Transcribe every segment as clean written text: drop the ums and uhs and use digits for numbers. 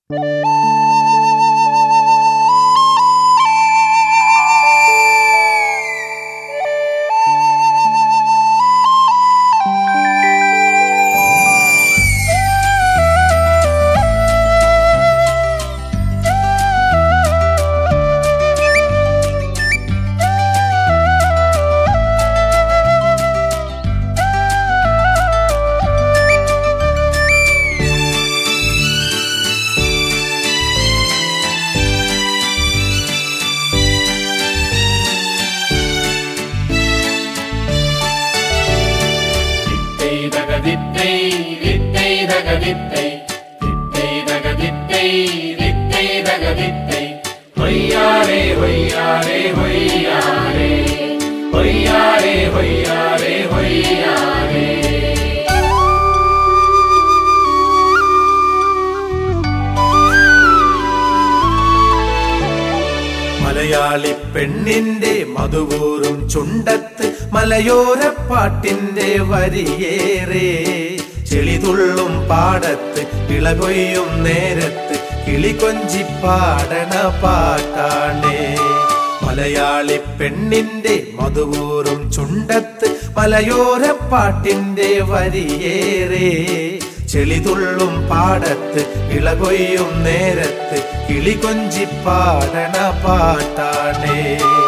മലയാളി പെണ്ണിന്റെ മധുവൂറും ചുണ്ടത്ത് മലയോരപ്പാട്ടിന്റെ വരിയേറെ ചെളിതുള്ളും പാടത്ത് വിളകൊയ്യും നേരത്ത് കിളികൊഞ്ചി പാടണ പാട്ടാണേ. മലയാളി പെണ്ണിന്റെ മധുവൂറും ചുണ്ടത്ത് മലയോരപ്പാട്ടിന്റെ വരിയേറെ ചെളിതുള്ളും പാടത്ത് വിളകൊയ്യും നേരത്ത് കിളികൊഞ്ചി പാടണ പാട്ടാണേ.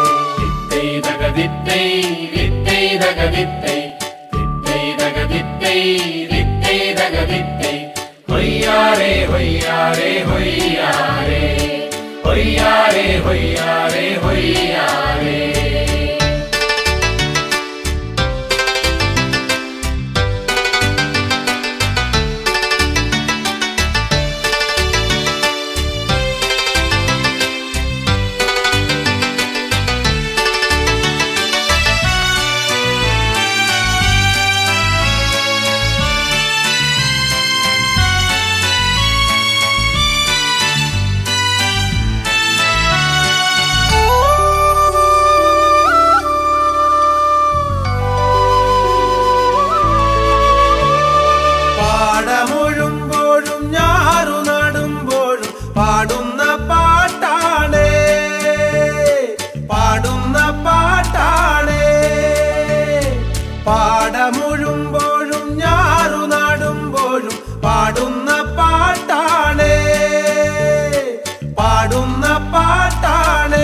ഹൊയ്യാരേ ഹൊയ്യാരേ ഹൊയ്യാരേ ഹൊയ്യാരേ ഹൊയ്യാരേ ഹൊയ്യാരേ. പാടമൊഴുമ്പോഴും ഞാറു നടുമ്പോഴും പാടുന്ന പാട്ടാണേ, പാടുന്ന പാട്ടാണേ. പാടമൊഴുമ്പോഴും ഞാറു നടുമ്പോഴും പാടുന്ന പാട്ടാണേ, പാടുന്ന പാട്ടാണേ.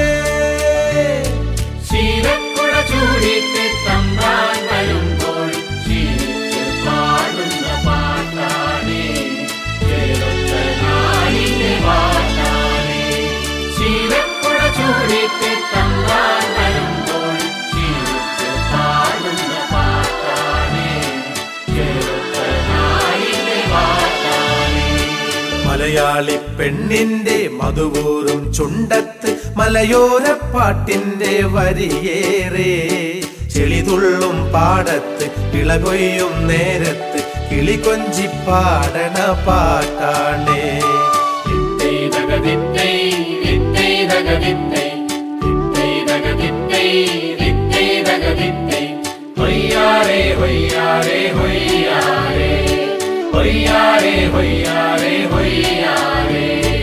ശീലക്കുട ചൂടിട്ട് തമ്പാൻ വരുമ്പോൾ ശീലിച്ച് പാടുന്ന പാട്ടാണേ, കേരള നാടിന്റെ പാട്ടാണേ. ശീലക്കുട ചൂടിട്ട് തമ്പാൻ വരുമ്പോൾ ശീലിച്ച് പാടുന്ന പാട്ടാണേ, കേരള നാടിന്റെ പാട്ടാണേ. മലയാളി പെണ്ണിന്റെ മധുവൂറും ചുണ്ടത്ത് മലയോരപ്പാട്ടിന്റെ വരിയേറെ ചെളിതുള്ളും പാടത്ത് വിളകൊയ്യും നേരത്ത് കിളികൊഞ്ചി പാടണ പാട്ടാണേ. ഹൊയ്യാരേ ഹൊയ്യാരേ ഹൊയ്യാരേ ഹൊയ്യാരേ ഹൊയ്യാരേ ഹൊയ്യാരേ.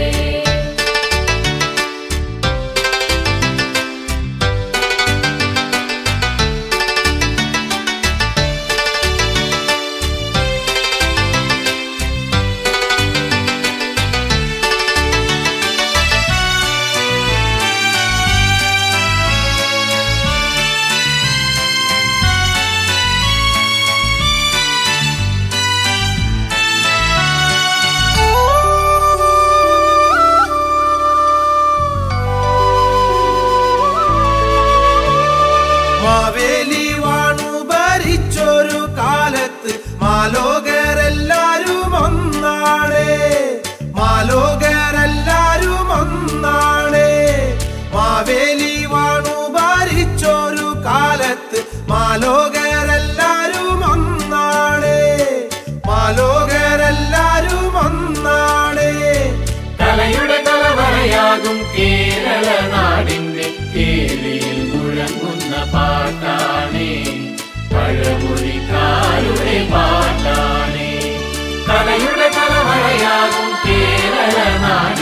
മാവേലി വാണു ഭരിച്ചൊരു കാലത്ത് മാലോകരെല്ലാരും ഒന്നാണേ, മാലോകരെല്ലാരും ഒന്നാണേ. മാവേലി വാണു ഭരിച്ചൊരു കാലത്ത് മാലോകരെല്ലാരും ഒന്നാണേ, മാലോകരെല്ലാരും ഒന്നാണേ. കലയുടെ കലവറയാകും കേരള നാടിന്റെ കേളിയിൽ മുഴങ്ങുന്ന പാട്ടാണേ, പഴമൊഴിക്കാരുടെ പാട്ടാണേ. കലയുടെ കലവറയാകും കേരള നാട്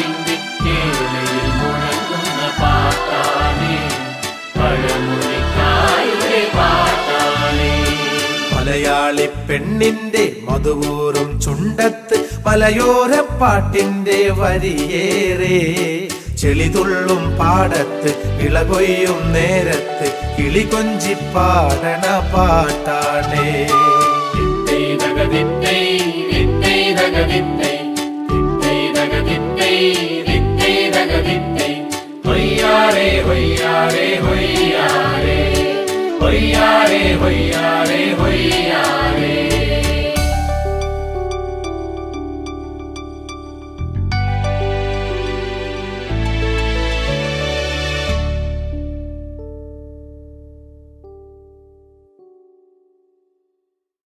പെണ്ണിന്റെ മധുവൂറും ചുണ്ടത്ത് മലയോരപ്പാട്ടിന്റെ വരിയേറെ ചെളിതുള്ളും പാടത്ത് വിളകൊയ്യും നേരത്ത് കിളി കൊഞ്ചി പാടണ പാട്ടാണേ. ഹൊയ്യാരേ ഹൊയ്യാരേ ഹൊയ്യാരേ ഹൊയ്യാരേ ഹൊയ്യാരേ ഹൊയ്യാരേ